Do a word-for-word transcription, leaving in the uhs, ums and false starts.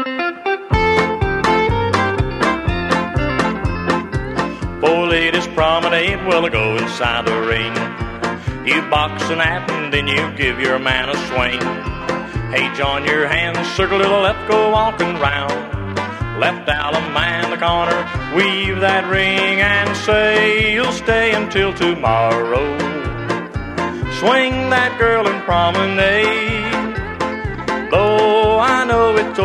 Four ladies promenade, well, I go inside the ring. You box an act and then you give your man a swing. Hey, join your hands, circle to the left, go walking round. Left Alabama in the corner, weave that ring and say you'll stay until tomorrow. Swing that girl and promenade, though I know it's